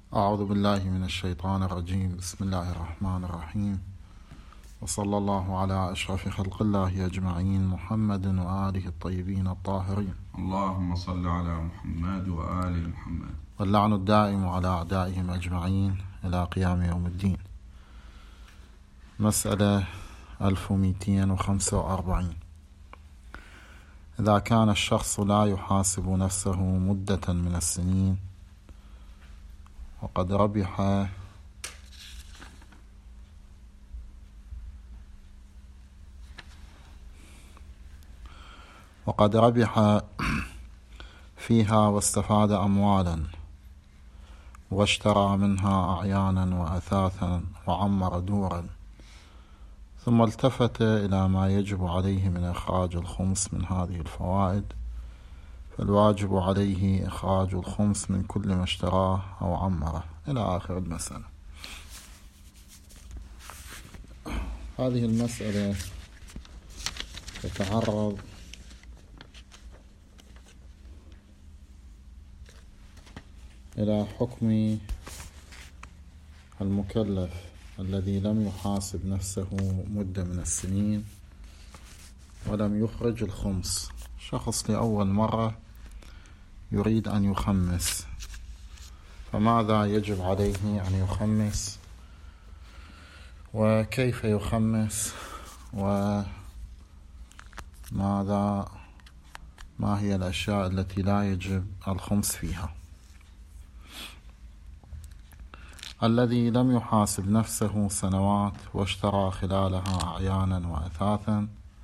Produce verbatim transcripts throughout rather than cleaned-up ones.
أعوذ بالله من الشيطان الرجيم. بسم الله الرحمن الرحيم، وصلى الله على أشرف خلق الله أجمعين، محمد وآله الطيبين الطاهرين. اللهم صل على محمد وآل محمد. واللعن الدائم على أعدائهم أجمعين إلى قيام يوم الدين. مسألة ألف ومئتين وخمسة وأربعين: إذا كان الشخص لا يحاسب نفسه مدة من السنين وقد ربح وقد ربح فيها واستفاد أموالا واشترى منها أعيانا وأثاثا وعمر دورا، ثم التفت إلى ما يجب عليه من إخراج الخمس من هذه الفوائد، فالواجب عليه إخراج الخمس من كل ما اشتراه أو عمره إلى آخر المسألة. هذه المسألة تتعرض إلى حكم المكلف الذي لم يحاسب نفسه مدة من السنين ولم يخرج الخمس. شخص لأول مرة يريد أن يخمس، فماذا يجب عليه أن يخمس، وكيف يخمس، وماذا ما هي الأشياء التي لا يجب الخمس فيها؟ الذي لم يحاسب نفسه سنوات واشترى خلالها أعيانا وأثاثا،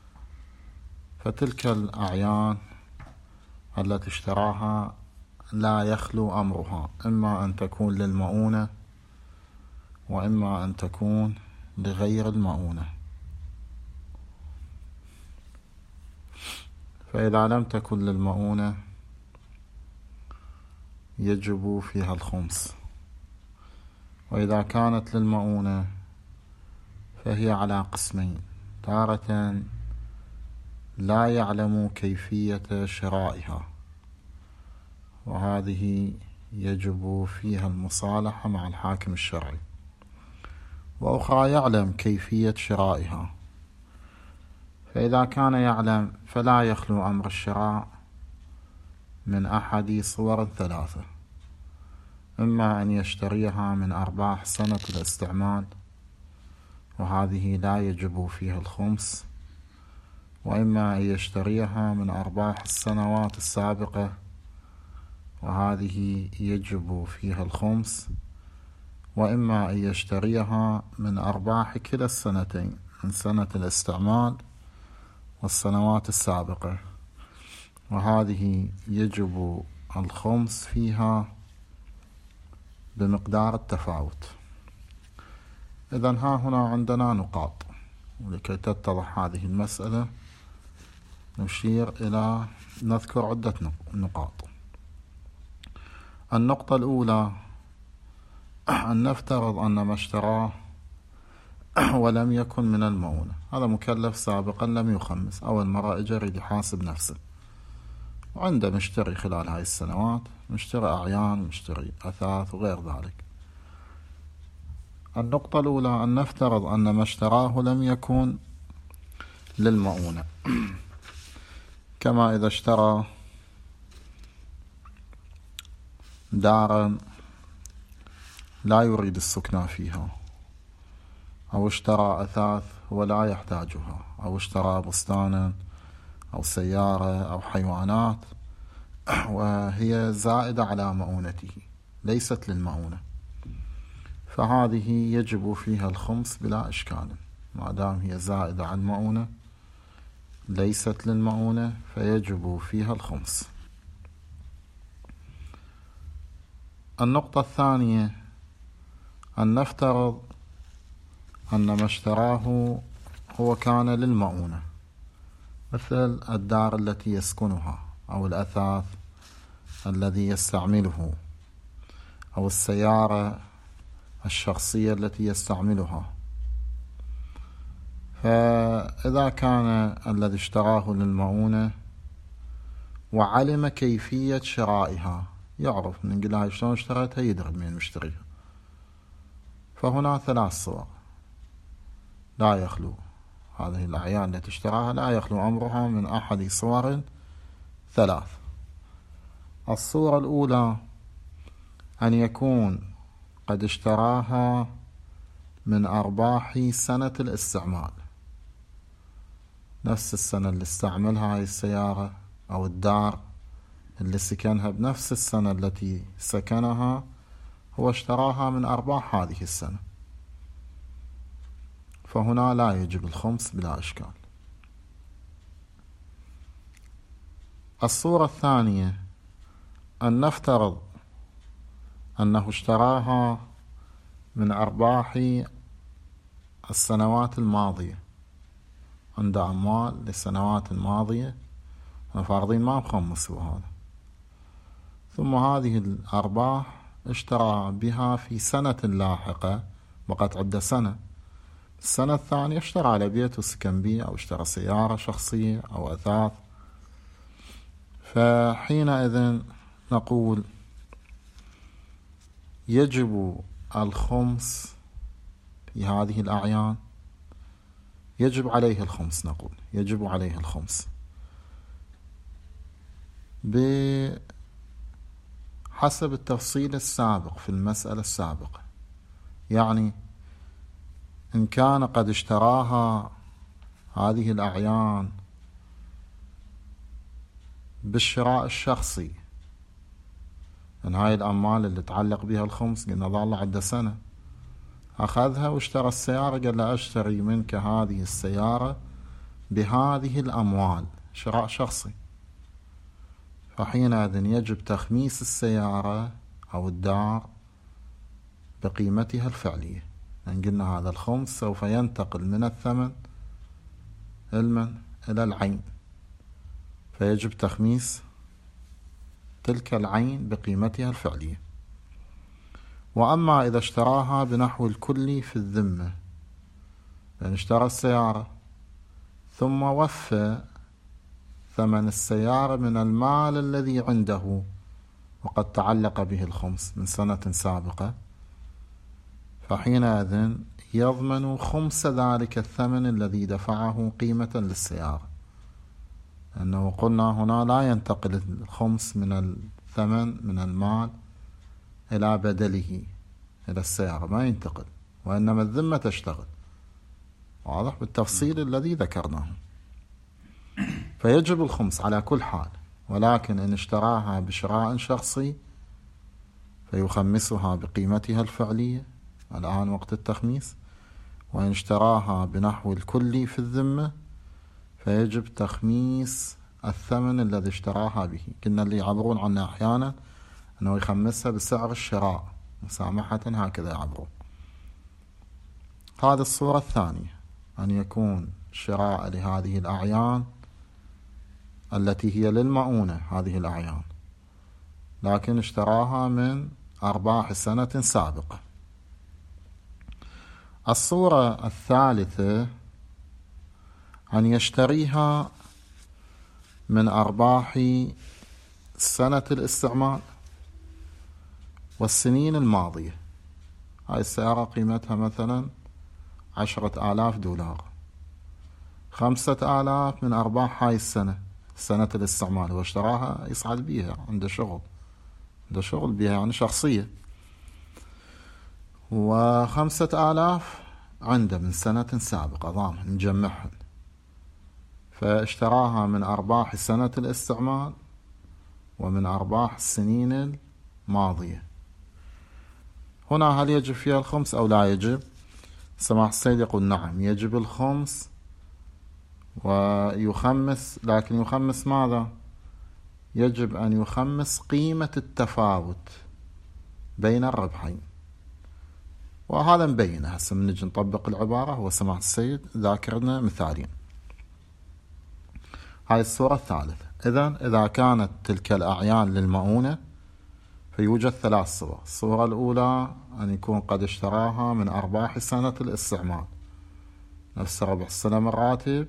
فتلك الأعيان التي اشتراها لا يخلو أمرها، إما أن تكون للمؤونة وإما أن تكون لغير المؤونة. فإذا لم تكن للمؤونة يجب فيها الخمس، وإذا كانت للمؤونة فهي على قسمين: تارة لا يعلم كيفية شرائها، وهذه يجب فيها المصالحة مع الحاكم الشرعي، وأخرى يعلم كيفية شرائها. فإذا كان يعلم فلا يخلو أمر الشراء من أحد صور ثلاثة: إما أن يشتريها من أرباح سنة الاستعمال، وهذه لا يجب فيها الخمس، وإما أن يشتريها من أرباح السنوات السابقة، وهذه يجب فيها الخمس، وإما أن يشتريها من أرباح كلا السنتين، من سنة الاستعمال والسنوات السابقة، وهذه يجب الخمس فيها بمقدار التفاوت. إذن ها هنا عندنا نقاط، ولكي تتضح هذه المسألة نشير إلى نذكر عدة نقاط. النقطة الأولى: أن نفترض أن ما اشتراه ولم يكن من المؤونة. هذا مكلف سابقا لم يخمس، أول مرة اجى يريد يحاسب نفسه، وعنده مشتري خلال هاي السنوات، مشتري أعيان، مشتري أثاث وغير ذلك. النقطة الأولى: أن نفترض أن ما اشتراه لم يكن للمؤونة، كما إذا اشترى دارا لا يريد السكنى فيها، أو اشترى أثاث ولا يحتاجها، أو اشترى بستانا أو سيارة أو حيوانات وهي زائدة على مؤونته ليست للمؤونة، فهذه يجب فيها الخمس بلا إشكال، ما دام هي زائدة عن المؤونة ليست للمؤونة فيجب فيها الخمس. النقطة الثانية: أن نفترض أن ما اشتراه هو كان للمؤونة، مثل الدار التي يسكنها، أو الأثاث الذي يستعمله، أو السيارة الشخصية التي يستعملها. فإذا كان الذي اشتراه للمؤونة وعلم كيفية شرائها، يعرف، نقول هاي شلون اشتريتها يدري من مشتريها. فهنا ثلاث صور لا يخلو هذه الأعيان التي اشتراها لا يخلو أمرها من أحد صور ثلاث. الصورة الأولى أن يكون قد اشتراها من أرباح سنة الاستعمال، نفس السنة اللي استعملها هاي السيارة أو الدار اللي سكنها بنفس السنة التي سكنها هو اشتراها من أرباح هذه السنة، فهنا لا يجب الخمس بلا إشكال. الصورة الثانية أن نفترض أنه اشتراها من أرباح السنوات الماضية، عنده أموال للسنوات الماضية، فارضين ما مخمس هو هذا، ثم هذه الأرباح اشترى بها في سنة لاحقة، بقت عدة سنة، السنة الثانية اشترى على بيت وسكن بيه، أو اشترى سيارة شخصية أو أثاث. فحينئذ نقول يجب الخمس في هذه الأعيان، يجب عليه الخمس، نقول يجب عليه الخمس بحسب التفصيل السابق في المسألة السابقة. يعني إن كان قد اشتراها هذه الأعيان بالشراء الشخصي، من هاي الأموال اللي تعلق بها الخمس قلنا ظل عدة سنة، أخذها واشترى السيارة، قال له أشتري منك هذه السيارة بهذه الأموال، شراء شخصي، فحينئذ يجب تخميس السيارة أو الدار بقيمتها الفعلية، لأن قلنا هذا الخمس سوف ينتقل من الثمن المن إلى العين، فيجب تخميس تلك العين بقيمتها الفعلية. وأما إذا اشتراها بنحو الكلي في الذمة، لأن اشترى السيارة ثم وفى ثمن السيارة من المال الذي عنده وقد تعلق به الخمس من سنة سابقة، فحينئذ يضمن خمس ذلك الثمن الذي دفعه قيمة للسيارة، لأنه قلنا هنا لا ينتقل الخمس من الثمن من المال إلى بدله إلى السيارة، ما ينتقل، وإنما الذمة تشتغل، واضح بالتفصيل الذي ذكرناه. فيجب الخمس على كل حال، ولكن إن اشتراها بشراء شخصي فيخمسها بقيمتها الفعلية الآن وقت التخميس، وإن اشتراها بنحو الكلي في الذمة فيجب تخميس الثمن الذي اشتراها به. كنا اللي يعبرون عنه أحيانا أنه يخمسها بسعر الشراء مسامحة، هكذا يعبرون. هذه الصورة الثانية، أن يكون شراء لهذه الأعيان التي هي للمؤونة، هذه الأعيان لكن اشتراها من أرباح سنة سابقة. الصورة الثالثة أن يشتريها من أرباح سنة الاستعمال والسنين الماضية. هاي السيارة قيمتها مثلا عشرة آلاف دولار، خمسة آلاف من أرباح هاي السنة، سنة الاستعمال، هو اشتراها يصعد بيها، عنده شغل عنده شغل بيها يعني شخصية، وخمسة آلاف عنده من سنة سابقة ضامن مجمعهن، فاشتراها من أرباح سنة الاستعمال ومن أرباح السنين الماضية. هنا هل يجب فيها الخمس أو لا يجب؟ سماحة السيد يقول نعم يجب الخمس، ويخمس، لكن يخمس ماذا؟ يجب أن يخمس قيمة التفاوت بين الربحين، وهذا مبينه هسه من نجي نطبق العبارة. هو سماحة السيد ذاكرنا مثالين. هاي الصورة الثالثة. إذن إذا كانت تلك الأعيان للمؤونة فيوجد ثلاث صور. الصورة الأولى أن يكون قد اشتراها من أرباح سنة الاستعمال، نفس ربح السلم الراتب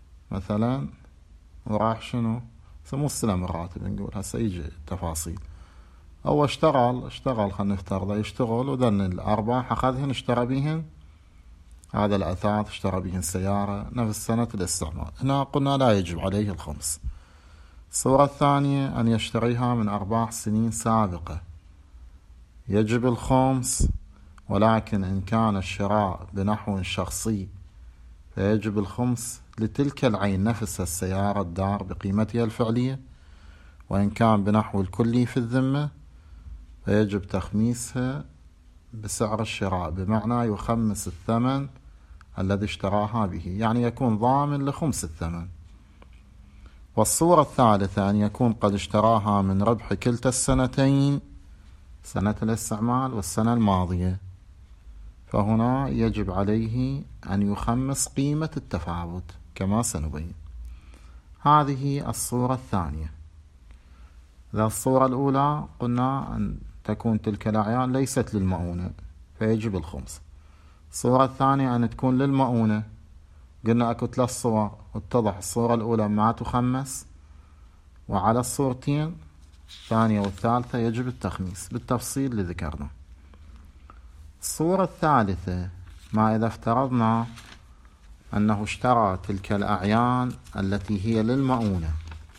مثلا، وراح شنو سمو السلم الراتب نقول، هسه يجي التفاصيل، هو اشتغل اشتغل خلينا نفترض يشتغل وذن الأرباح أخذهن اشترى بهن هذا الأثاث، اشترى بهن سيارة نفس سنة الاستعمال، هنا قلنا لا يجب عليه الخمس. الصورة الثانية أن يشتريها من أرباح سنين سابقة يجب الخمس، ولكن إن كان الشراء بنحو شخصي فيجب الخمس لتلك العين نفس السيارة الدار بقيمتها الفعلية، وإن كان بنحو الكلي في الذمة فيجب تخميسها بسعر الشراء، بمعنى يخمس الثمن الذي اشتراها به، يعني يكون ضامن لخمس الثمن. والصورة الثالثة أن يكون قد اشتراها من ربح كلتا السنتين، سنة الاستعمال والسنة الماضية، فهنا يجب عليه أن يخمس قيمة التفاوت كما سنبين. هذه الصورة الثانية. إذا الصورة الأولى قلنا أن تكون تلك الأعيان ليست للمؤونة فيجب الخمس. الصورة الثانية أن تكون للمؤونة، قلنا أكو ثلاث صور واتضح الصورة الأولى ما تخمس، وعلى الصورتين الثانية والثالثة يجب التخميس بالتفصيل اللي ذكرنا. الصورة الثالثة ما إذا افترضنا أنه اشترى تلك الأعيان التي هي للمؤونة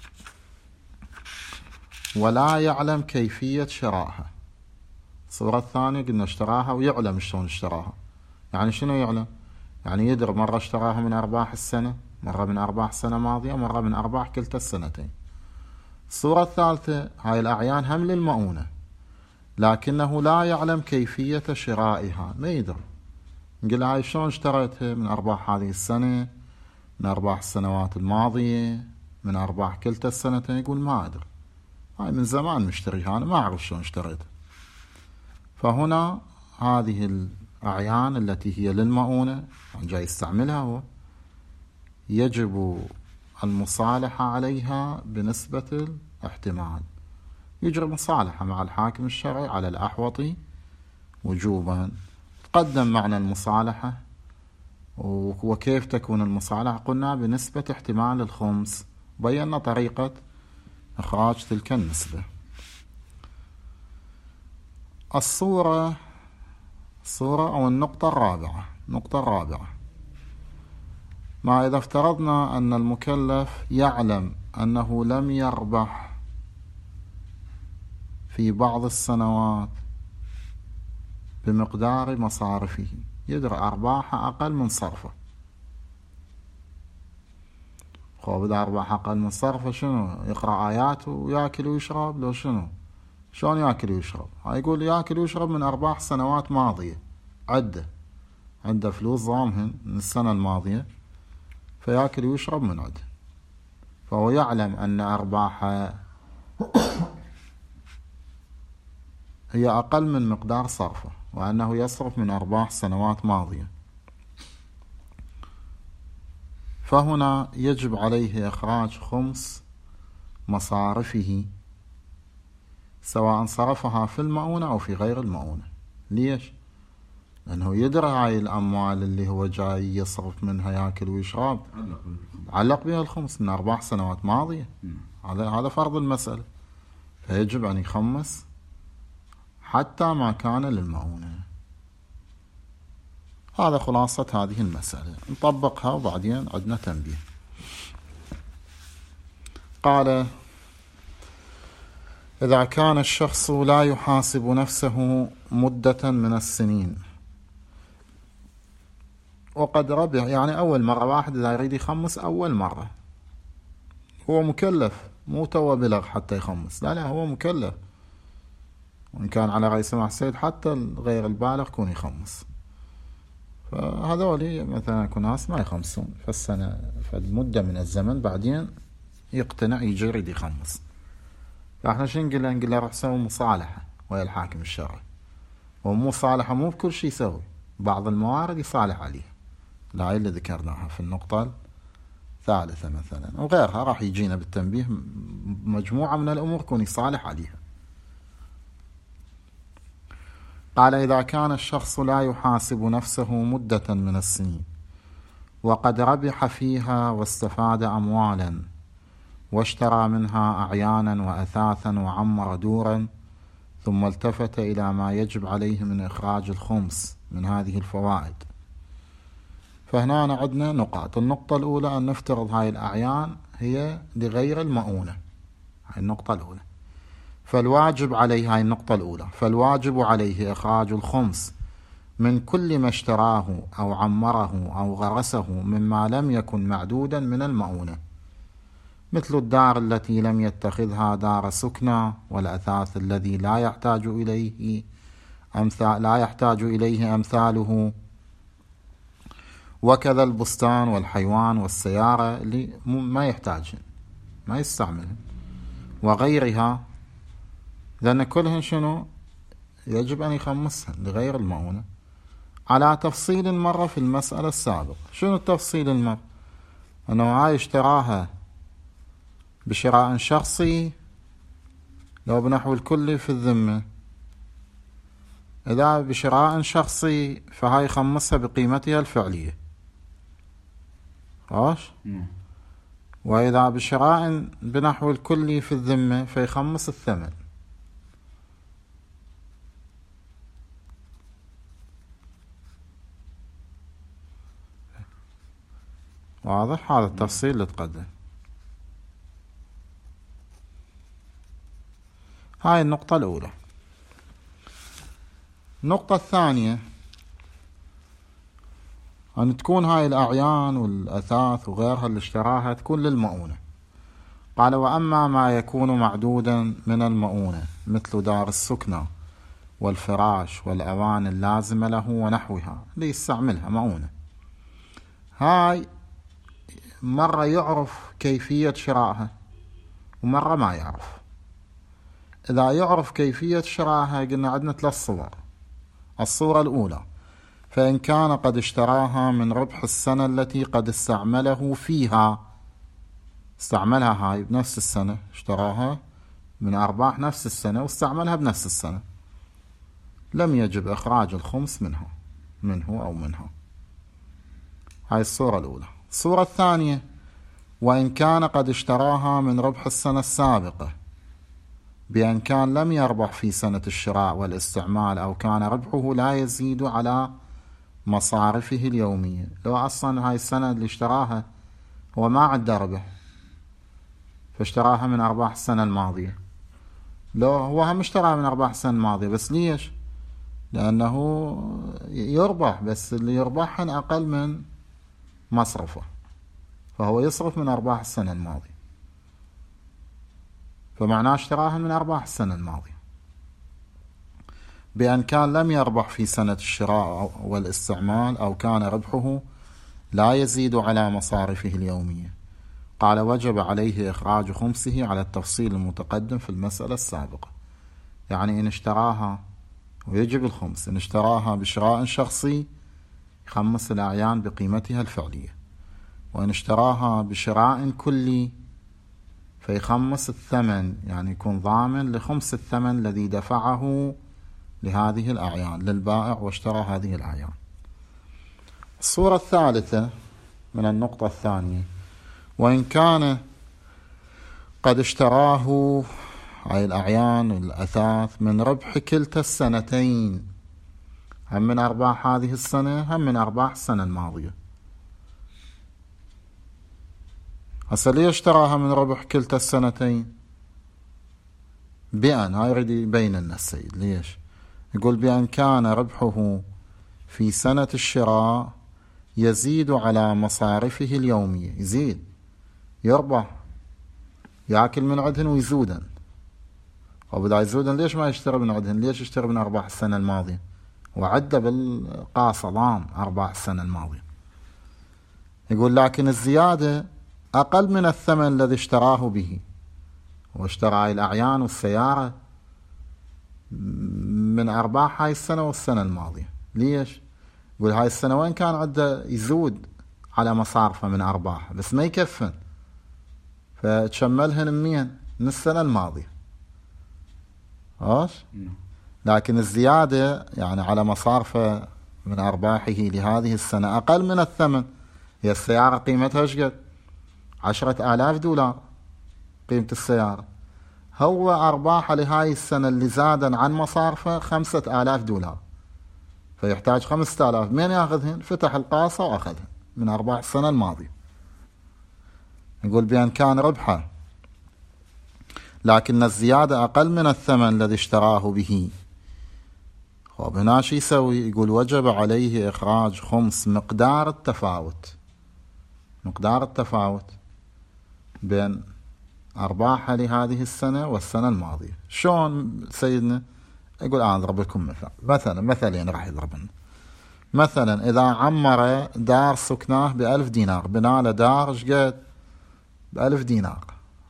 ولا يعلم كيفية شرائها. الصورة الثانية قلنا اشتراها ويعلم شلون اشتراها، يعني شنو يعلم؟ يعني يدري مرة اشتراها من أرباح السنة، مرة من أرباح سنة ماضية، مرة من أرباح كلتا السنتين. الصورة الثالثة هاي الأعيان هم للمؤونة لكنه لا يعلم كيفية شرائها، ما يدري، نقول هاي شلون اشتريتها؟ من أرباح هذه السنة، من أرباح السنوات الماضية، من أرباح كلتا السنتين، يقول ما أدري، هاي من زمان مشتريها أنا ما أعرف شلون اشتريتها. فهنا هذه الأعيان التي هي للمؤونة جاي يستعملها هو يجب المصالحة عليها بنسبة الاحتمال، يجري مصالحة مع الحاكم الشرعي على الأحوطي وجوبا. تقدم معنى المصالحة وكيف تكون المصالحة، قلنا بنسبة احتمال الخمس، بينا طريقة إخراج تلك النسبة. الصورة الصورة أو النقطة الرابعة النقطة الرابعة ما إذا افترضنا أن المكلف يعلم أنه لم يربح في بعض السنوات بمقدار مصارفه، يدري أرباحه أقل من صرفه. خب إذا أرباح أقل من صرفه شنو؟ يقرأ آيات ويأكل ويشرب لو شنو؟ شلون يأكل ويشرب؟ يقول يأكل ويشرب من أرباح سنوات ماضية، عدة عنده فلوس ضامهن من السنة الماضية فيأكل ويشرب من عده، فهو يعلم أن أرباحه هي أقل من مقدار صرفه، وأنه يصرف من أرباح سنوات ماضية، فهنا يجب عليه إخراج خمس مصارفه سواء صرفها في المؤونة أو في غير المؤونة. ليش؟ لأنه يدري هاي الأموال اللي هو جاي يصرف منها يأكل ويشرب علق بها الخمس من أرباح سنوات ماضية، هذا هذا فرض المسألة، فيجب أن يخمس حتى ما كان للمؤونة. هذا خلاصة هذه المسألة، نطبقها وبعدين عندنا تنبيه. قال: إذا كان الشخص لا يحاسب نفسه مدة من السنين وقد ربح، يعني أول مرة واحد إذا يريد يخمس أول مرة هو مكلف، مو تو بلغ حتى يخمس، لا لا هو مكلف، وإن كان على رأي سماحة السيد حتى غير البالغ يكون يخمس، فهذول مثلا يكون ناس ما يخمسون فالسنة فالمدة من الزمن بعدين يقتنع يجي يريد يخمس. فاحنا شو نقول له؟ نقول له روح سوي مصالحة ويا الحاكم الشرعي، ومصالحة مو بكل شيء يسوي، بعض الموارد يصالح عليها، لا اللي ذكرناها في النقطة الثالثة مثلا وغيرها راح يجينا بالتنبيه مجموعة من الأمور يكون يصالح عليها. قال: إذا كان الشخص لا يحاسب نفسه مدة من السنين وقد ربح فيها واستفاد أموالا واشترى منها أعيانا وأثاثا وعمر دورا ثم التفت إلى ما يجب عليه من إخراج الخمس من هذه الفوائد. فهنا عندنا نقاط. النقطة الأولى أن نفترض هاي الأعيان هي لغير المؤونة، هاي النقطة الأولى. فالواجب عليه، هاي النقطة الأولى، فالواجب عليه إخراج الخمس من كل ما اشتراه أو عمره أو غرسه مما لم يكن معدودا من المؤونة، مثل الدار التي لم يتخذها دار سكنى، والأثاث الذي لا يحتاج إليه أمثال لا يحتاج إليه أمثاله، وكذا البستان والحيوان والسيارة اللي ما يحتاج ما يستعملها وغيرها، لأن كلهن شنو يجب أن يخمسهن لغير المؤونة على تفصيل مرة في المسألة السابقة. شنو التفصيل المرة؟ أنه هاي اشتراها بشراء شخصي لو بنحو الكلي في الذمة. إذا بشراء شخصي فهاي خمسها بقيمتها الفعلية، خلاص؟ وإذا بشراء بنحو الكلي في الذمة فيخمس الثمن. واضح؟ هذا التفصيل اللي تقدم. هاي النقطة الأولى. النقطة الثانية أن تكون هاي الأعيان والأثاث وغيرها اللي اشتراها تكون للمؤونة. قال: وأما ما يكون معدودا من المؤونة مثل دار السكنى والفراش والأواني اللازمة له ونحوها اللي يستعملها مؤونة، هاي مرة يعرف كيفية شرائها ومرة ما يعرف. إذا يعرف كيفية شرائها قلنا عندنا ثلاث صور. الصورة الأولى: فإن كان قد اشتراها من ربح السنة التي قد استعمله فيها، استعملها هاي بنفس السنة، اشتراها من أرباح نفس السنة واستعملها بنفس السنة، لم يجب إخراج الخمس منها منه أو منها. هاي الصورة الأولى. الصورة الثانية: وإن كان قد اشتراها من ربح السنة السابقة بأن كان لم يربح في سنة الشراء والاستعمال، أو كان ربحه لا يزيد على مصارفه اليومية. لو أصلا هاي السنة اللي اشتراها هو ما عنده ربح فاشتراها من أرباح السنة الماضية، لو هو هم اشتراها من أرباح السنة الماضية، بس ليش؟ لأنه يربح، بس اللي يربحهن أقل من مصرفه، فهو يصرف من أرباح السنة الماضية، فمعناه اشتراها من أرباح السنة الماضية. بأن كان لم يربح في سنة الشراء والاستعمال، أو كان ربحه لا يزيد على مصارفه اليومية. قال: وجب عليه إخراج خمسه على التفصيل المتقدم في المسألة السابقة. يعني إن اشتراها ويجب الخمس، إن اشتراها بشراء شخصي يخمس الأعيان بقيمتها الفعلية، وإن اشتراها بشراء كلي فيخمس الثمن، يعني يكون ضامن لخمس الثمن الذي دفعه لهذه الأعيان للبائع واشترى هذه الأعيان. الصورة الثالثة من النقطة الثانية: وإن كان قد اشتراه أي الأعيان والأثاث من ربح كلتا السنتين، هم من أرباح هذه السنة هم من أرباح السنة الماضية. هسه ليش اشتراها من ربح كلتا السنتين؟ بأن هاي يريد يبين لنا السيد ليش. يقول: بأن كان ربحه في سنة الشراء يزيد على مصارفه اليومية، يزيد، يربح، يأكل من عندهن ويزودن. وبدا يزودن ليش ما يشتري من عندهن؟ ليش يشتري من أرباح السنة الماضية؟ وعد بالقاصة ضام أرباح السنة الماضية. يقول: لكن الزيادة أقل من الثمن الذي اشتراه به، واشترى الأعيان والسيارة من أرباح هاي السنة والسنة الماضية. ليش؟ يقول: هاي السنة وين كان عنده يزود على مصارفه من أرباح، بس ما يكفن، فتشملهن منين؟ من السنة الماضية. هاش؟ لكن الزيادة يعني على مصارفه من أرباحه لهذه السنة أقل من الثمن. هي السيارة قيمتها ايش قد؟ عشرة آلاف دولار قيمة السيارة. هو أرباح لهاي السنة اللي زادا عن مصارفه خمسة آلاف دولار، فيحتاج خمسة آلاف. من ياخذهن؟ فتح القاصة وأخذهن من أرباح السنة الماضية. يقول بأن كان ربحه لكن الزيادة أقل من الثمن الذي اشتراه به. طب هنا شو يسوي؟ يقول وجب عليه إخراج خمس مقدار التفاوت، مقدار التفاوت بين أرباحها لهذه السنة والسنة الماضية. شلون سيدنا؟ يقول أنا أضرب لكم مثال، مثلا مثلين راح يضربنا. مثلا إذا عمر دار سكناه بألف دينار، بنى له دار شقد؟ بألف دينار،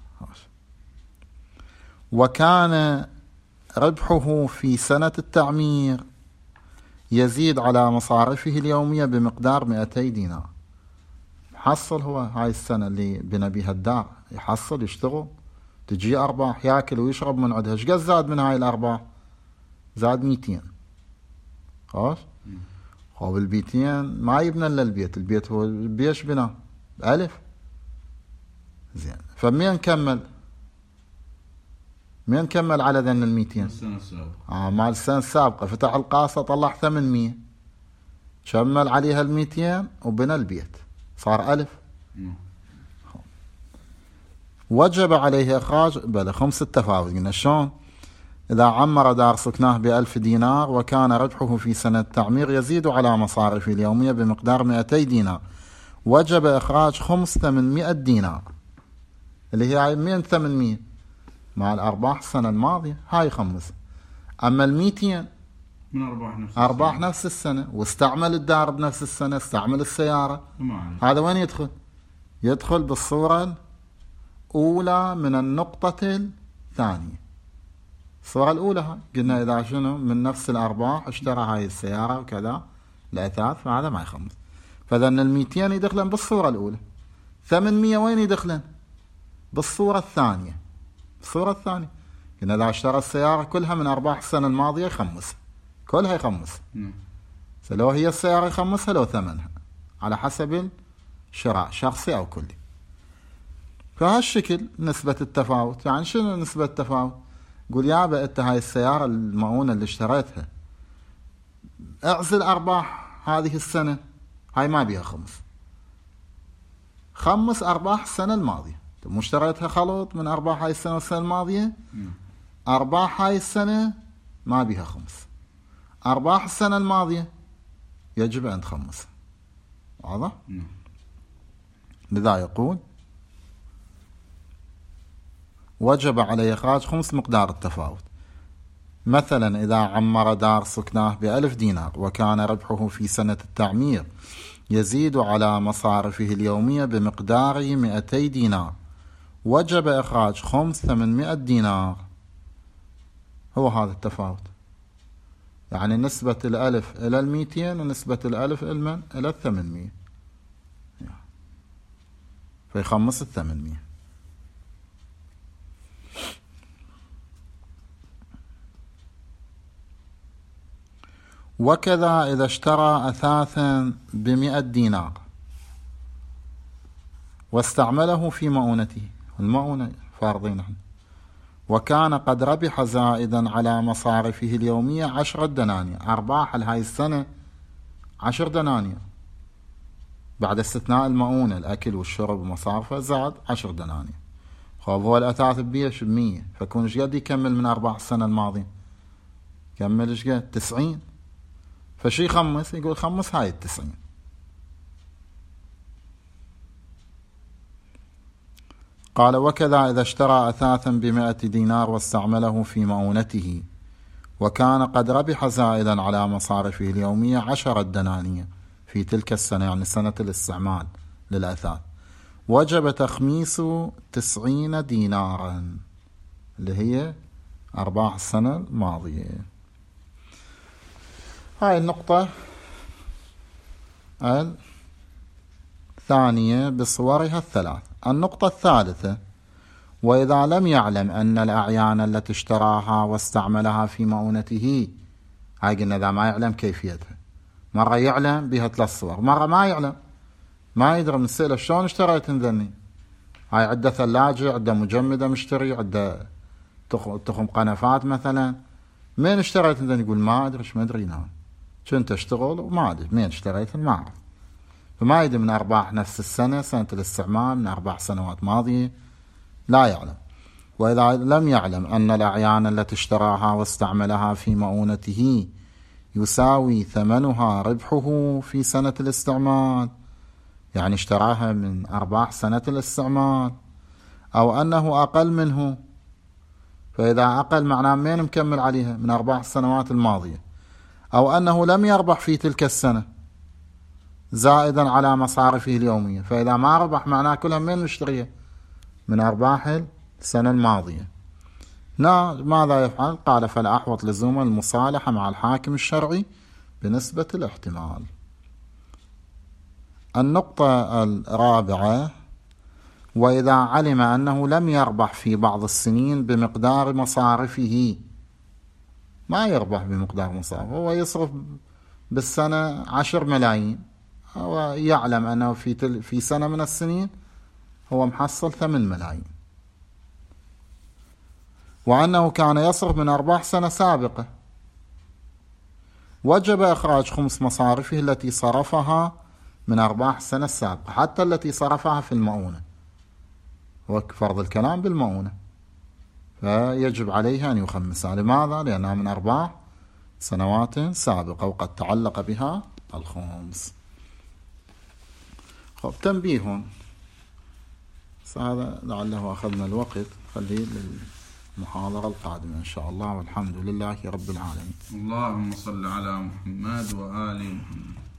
وكان ربحه في سنة التعمير يزيد على مصارفه اليومية بمقدار مئتي دينار. حصل هو هاي السنة اللي بنى بيها الدار، يحصل يشتغل، تجي أرباح، يأكل ويشرب من عندها. شقد زاد من هاي الأرباح؟ زاد ميتين. خلاص؟ خب البيتين ما يبنى إلا البيت، البيت هو بيش بنا بألف. زين، فمين كمل؟ مين كمل على ذن الميتين؟ السنة السابقة. آه مال السنة السابقة فتح القاصة طلع ثمانمية، كمل عليها الميتين وبنى البيت، صار ألف. مم. وجب عليه إخراج بلا خمس التفاوت. قلنا شلون؟ إذا عمر دار سكناه بألف دينار وكان ربحه في سنة التعمير يزيد على مصارفه اليومية بمقدار مئتي دينار، وجب إخراج خمس ثمانمائة دينار، اللي هي من ثمانمائة مع الأرباح السنة الماضية، هاي خمس. أما الميتين من أرباح نفس أرباح السنة. نفس السنة، واستعمل الدار بنفس السنة، استعمل السيارة، هذا وين يدخل؟ يدخل بالصورة الأولى من النقطة الثانية. الصورة الأولى هاي قلنا إذا شنو من نفس الأرباح اشترى هاي السيارة وكذا الأثاث، فهذا ما يخمس. فذن الميتين يدخلن بالصورة الأولى. ثمانمية وين يدخلن؟ بالصورة الثانية. الصورة الثانية قلنا إذا اشترى السيارة كلها من أرباح السنة الماضية يخمس، كلها يخمس. لو هي السيارة يخمسها لو ثمنها، على حسب الشراء شخصي أو كلي. فهالشكل نسبة التفاوت. يعني شنو نسبة التفاوت؟ قول يابا انت هاي السيارة المؤونة اللي اشتريتها اعزل أرباح هذه السنة، هاي ما بيها خمس، خمس أرباح السنة الماضية. مو اشتريتها خلط من أرباح هاي السنة والسنة الماضية؟ أرباح هاي السنة ما بيها خمس، أرباح السنة الماضية يجب أن تخمس. واضح؟ لذا يقول وجب عليه إخراج خمس مقدار التفاوت. مثلا إذا عمر دار سكناه بألف دينار وكان ربحه في سنة التعمير يزيد على مصارفه اليومية بمقدار مئتي دينار، وجب إخراج خمس ثمانمائة دينار. هو هذا التفاوت، يعني نسبة الألف إلى الميتين ونسبة الألف إلى إلى الثمانمية، فيخمس الثمانمية. وكذا إذا اشترى أثاثا بمئة دينار واستعمله في مؤونته، المؤونة فارضين، وكان قد ربح زائدا على مصارفه اليومية عشرة دنانير. أرباح لهاي السنة عشر دنانير، بعد استثناء المؤونة الأكل والشرب ومصارفه زاد عشر دنانير. خب هو الأثاث بيش بمية، فكون ايش قد يكمل من أرباح السنة الماضية؟ كمل ايش قد؟ تسعين. فشي خمس؟ يقول خمس هاي التسعين. قال وكذا إذا اشترى أثاثا بمائة دينار واستعمله في مؤونته وكان قد ربح زائدا على مصارفه اليومية عشرة دنانير في تلك السنة، يعني سنة الاستعمال للأثاث، وجب تخميس تسعين دينارا اللي هي أرباح السنة الماضية. هاي النقطة الثانية بصورها الثلاث. النقطة الثالثة: وإذا لم يعلم أن الأعيان التي اشتراها واستعملها في مؤونته، هاي قلنا إذا ما يعلم كيفيتها، مرة يعلم بها ثلاث صور، مرة ما يعلم، ما يدري من السئلة شلون اشتريت ذني. هاي عدة ثلاجة، عدة مجمدة مشتري، عدة تخم قنفات مثلا. مين اشتريت انت؟ يقول ما ادري، ايش ما ادري نعم، كنت اشتغل وما ادري مين اشتريت، ما اعرف. فما يدري من ارباح نفس السنة، سنة الاستعمال، من ارباح سنوات ماضية، لا يعلم. واذا لم يعلم ان الاعيان التي اشتراها واستعملها في مؤونته يساوي ثمنها ربحه في سنة الاستعمال، يعني اشتراها من ارباح سنة الاستعمال، او انه اقل منه، فاذا اقل معناه مين مكمل عليها من ارباح السنوات الماضية، او انه لم يربح في تلك السنة زائدا على مصارفه اليومية، فاذا ما ربح معناه كلها من مشتريها من ارباح السنة الماضية. ماذا يفعل؟ قال فالأحوط لزوم المصالحة مع الحاكم الشرعي بنسبة الاحتمال. النقطة الرابعة: وإذا علم أنه لم يربح في بعض السنين بمقدار مصارفه، ما يربح بمقدار مصارفه، هو يصرف بالسنة عشر ملايين، هو يعلم أنه في, تل في سنة من السنين هو محصل ثمان ملايين، وأنه كان يصرف من أرباح سنة سابقة، وجب إخراج خمس مصارفه التي صرفها من أرباح السنة السابقة، حتى التي صرفها في المؤونة، وفرض الكلام بالمؤونة، فيجب عليها أن يخمسها. لماذا؟ لأنها من أرباح سنوات سابقة وقد تعلق بها الخمس. خب، تنبيه، هذا لعله أخذنا الوقت، خليه للمحاضرة القادمة إن شاء الله، والحمد لله رب العالمين. اللهم صل على محمد وآل محمد.